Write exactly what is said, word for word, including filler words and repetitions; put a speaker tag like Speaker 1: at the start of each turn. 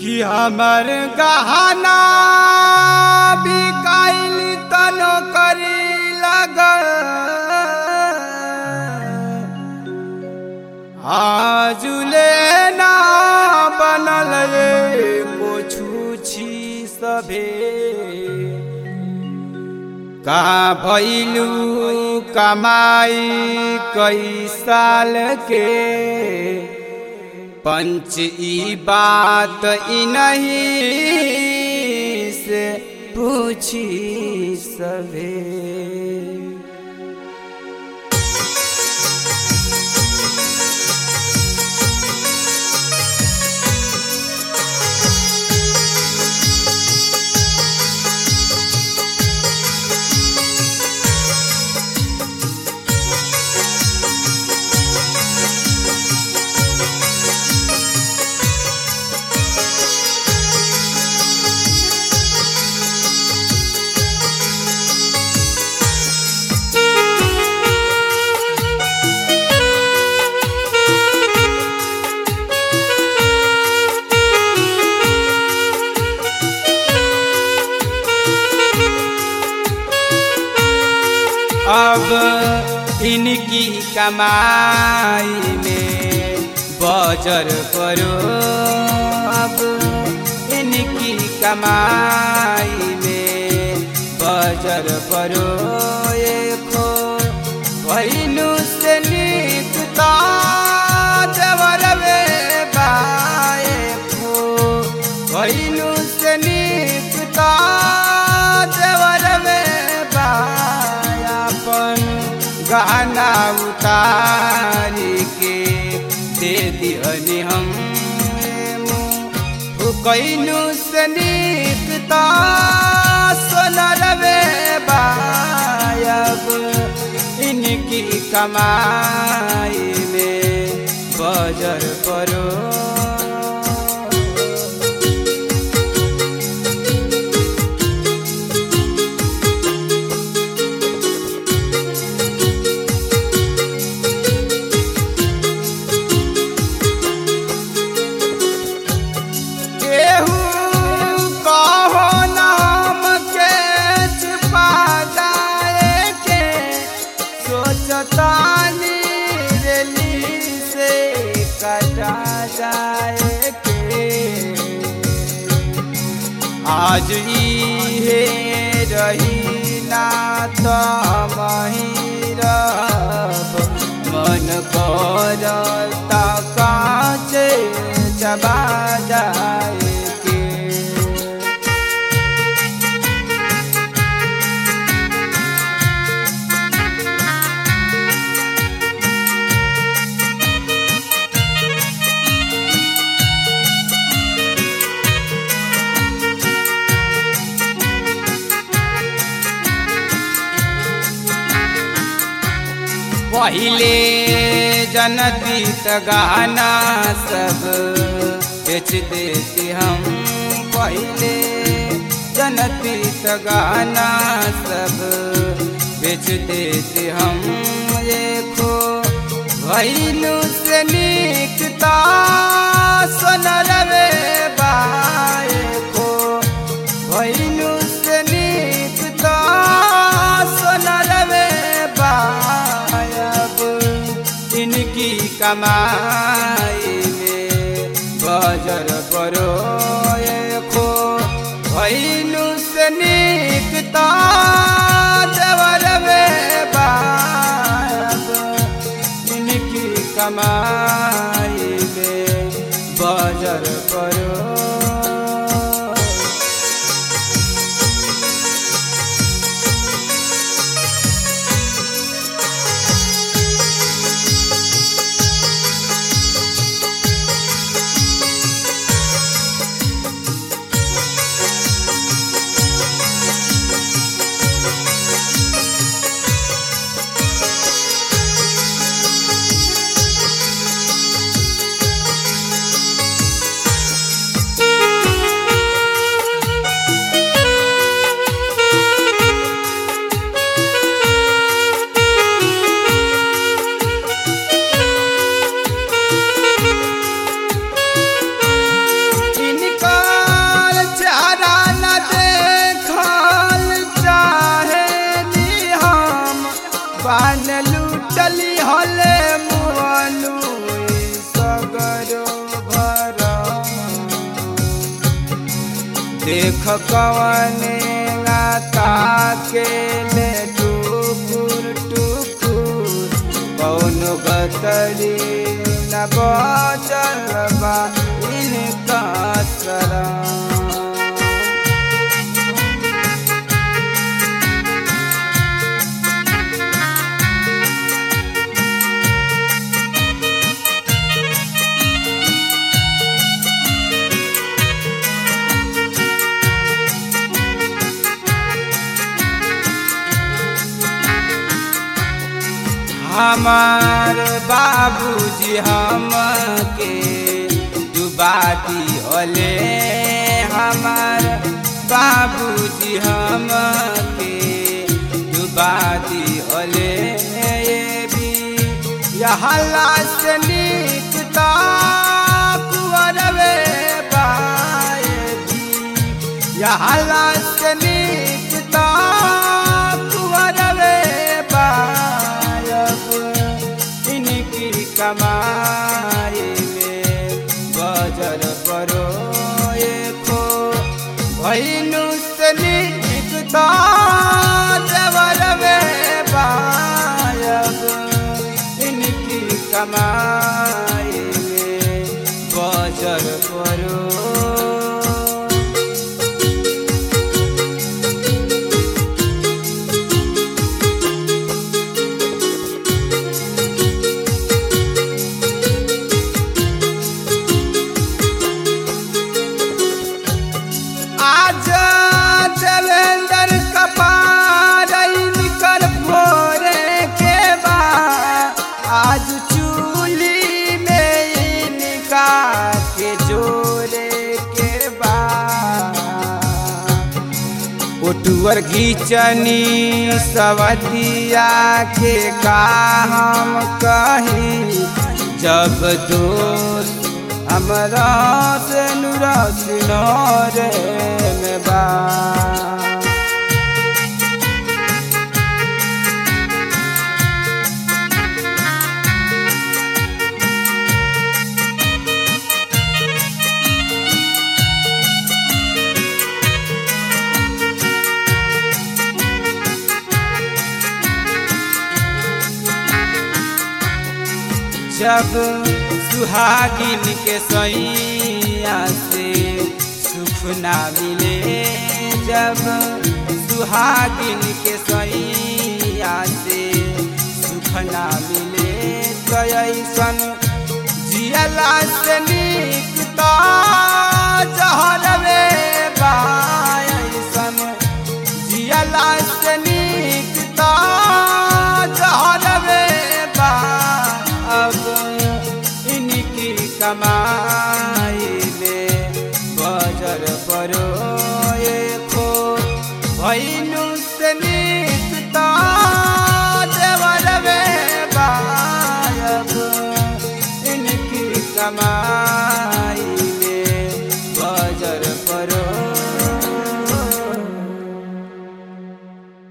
Speaker 1: कि हमर गहना बिकाइल तनो करी लगल आजुले ना बनल एको छुछी सभे कहाँ भइलू कमाई कई साल के पंच ई बात ई नहीं से पूछी सभे। अब इनकी कमाई में बजर करो, अब इनकी कमाई में बजर करो। खो भइनु से निकता देवर में बाए खो भइनु से निकता देवर में बाए अपन गहना उतारी के दे दिहनी हम कैनु से निकता सोनर में बायब इनकी कमाई में बजर करो। तानी रेली से कटा जाए के आज इहे रही ना तो मही रब मन करता काचे चबा जाए के। पहिले जनती त गहना सब बेच देते हम, पहिले जनती त गहना सब बेच देते हम। देखो भइनु से निकता सोनर में बाए खो भइनु से निकता सोनर में बाए इनकी कमाई में बजर करो। खो भइनु से निकता देवर में बायब इनकी कमाई में बजर करो। देख कवने नाता के ले टुकुर टुकुर कौन गतरी न बचल बा इनका शरण। हमार बाबूजी हमके डुबा दिहले, हमार बाबूजी हमके डुबा दिहले। ये भी यहाँ लाश निकता कुंवरवे बाए भी यहाँ लाश निकता कुंवरवे कमाई में बजर परो खो भैनु से निकता देवर में बायब इनकी कमाई में बजर परो। आज चूल्ही में इनका के जोरे के बाद उठवर घीचनी सवतिया के का हम कही जब दोस्त हमरा से नुरस नरे में बा। जब सुहागिन के सैया से सुख ना मिले, जब सुहागिन के सैया से सुख ना मिले तो ऐसन जियला से निकता जहरवे बा। ऐसन जियला से निकता जहरवे बा। अब इनकी कमाई में बजर परो खो भई